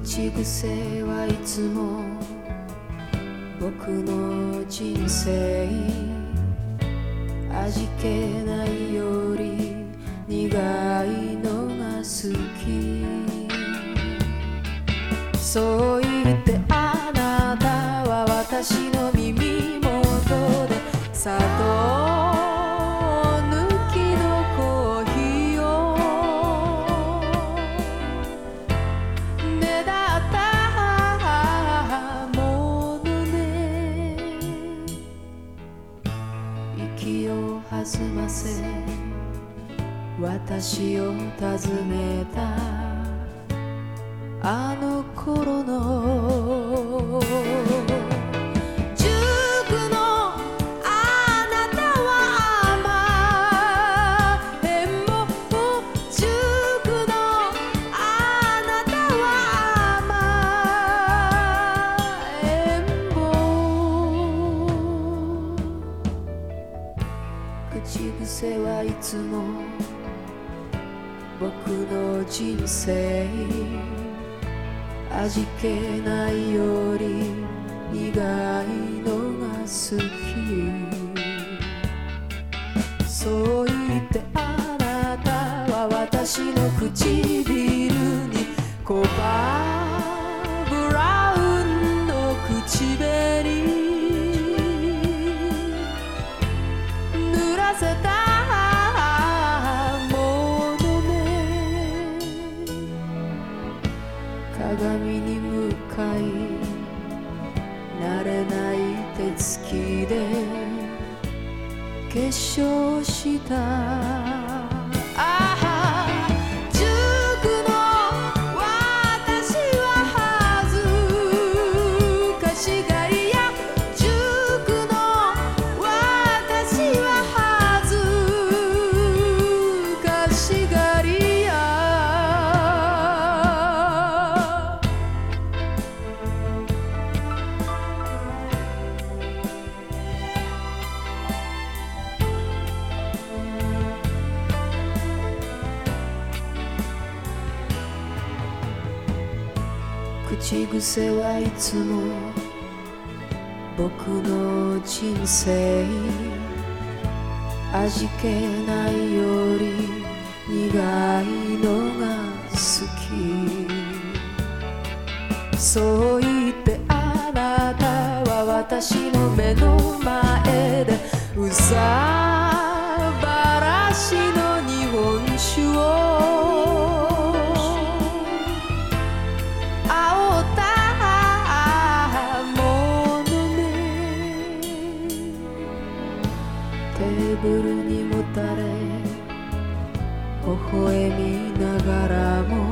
口癖はいつも僕の人生味気ないより苦いのが好き。そう言ってあなたは私の耳元で砂糖抜きのコーヒーをねだったものね。息を弾ませ私を訪ねたあの頃の塾のあなたは甘えん坊、塾のあなたは甘えん坊。口癖はいつも僕の人生味気ないより苦いのが好き。そう言ってあなたは私の唇にコバブラウンの口紅塗らせた鏡に向かい慣れない手つきで化粧した。塾の私は恥ずかしがりや、塾の私は恥ずかしがりや。口癖はいつも僕の人生味気ないより苦いのが好き。そう言ってあなたは私の目の前でうさばらしの日本酒をテーブルにもたれ微笑みながらも